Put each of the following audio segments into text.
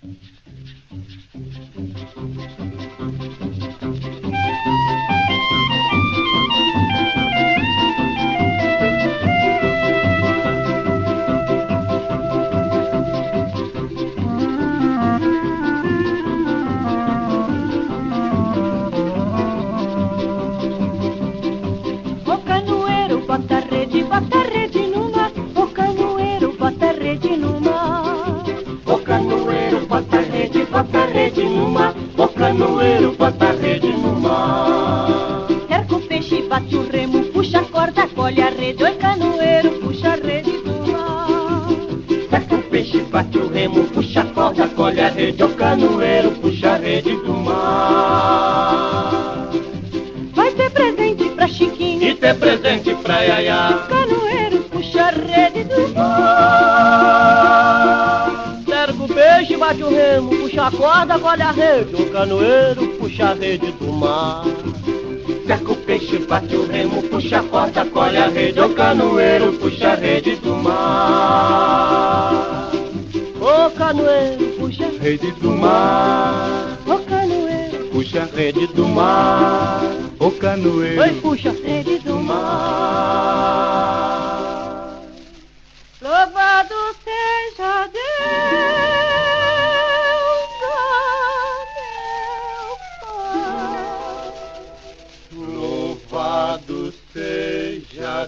Bota rede no mar, o canoeiro bota rede no mar. O canoeiro bota rede no mar, o canoeiro bota rede no mar. Cerca o peixe, bate o remo, puxa a corda, colhe a rede, oi canoeiro, puxa a rede do mar. Cerca o peixe, bate o remo, puxa a corda, colhe a rede, o canoeiro, puxa a rede do mar. Vai ter presente pra Chiquinho E ter presente pra Yaya. O canoeiro puxa a rede do mar. Cerca o peixe, bate o remo, puxa a corda, colhe a rede, o canoeiro, puxa a rede do mar. Cerca o peixe, bate o remo, puxa a corda, colhe a rede, o canoeiro, puxa a rede do mar. O canoeiro, puxa a rede do mar. O canoeiro puxa a rede do mar. O canoeiro, oi, puxa a rede do mar. Louvado seja Deus, oh meu Pai. Louvado seja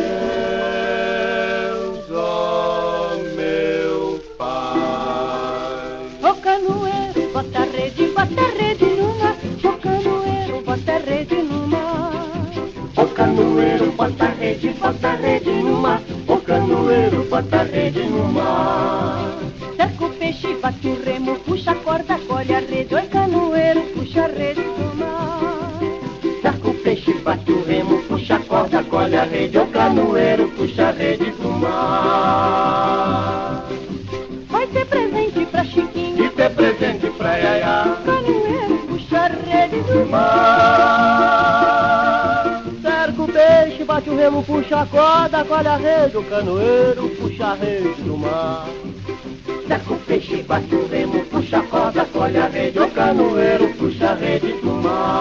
Deus, ó meu Pai. O canoeiro bota rede no mar. O canoeiro bota rede no mar. O canoeiro bota rede no mar. O canoeiro bota rede no mar. Cerca o peixe, bate o remo, puxa a corda, colhe a rede, oi canoeiro, puxa a rede do mar. Cerca o peixe, bate o remo, puxa a corda, colhe a rede, o canoeiro, puxa a rede do mar. Vai ter presente pra Chiquinho E ter presente pra Yaya. O canoeiro puxa a rede do mar. Cerca o peixe, bate o remo, puxa a corda, colhe a rede, o canoeiro, puxa a rede do mar. Cerca o peixe, bate o remo, puxa a corda, colhe a rede, o canoeiro, puxa a rede do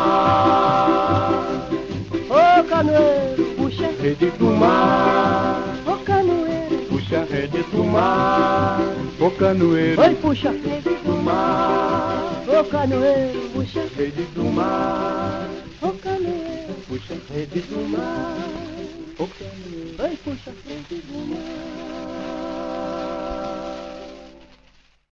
mar. O canoeiro, puxa a rede do mar. O canoeiro Puxa a rede do mar. O canoeiro, oi, puxa a rede do mar. O canoeiro puxa a Rede do mar. O canoeiro Puxa a rede do mar. O canoeiro, oi, puxa a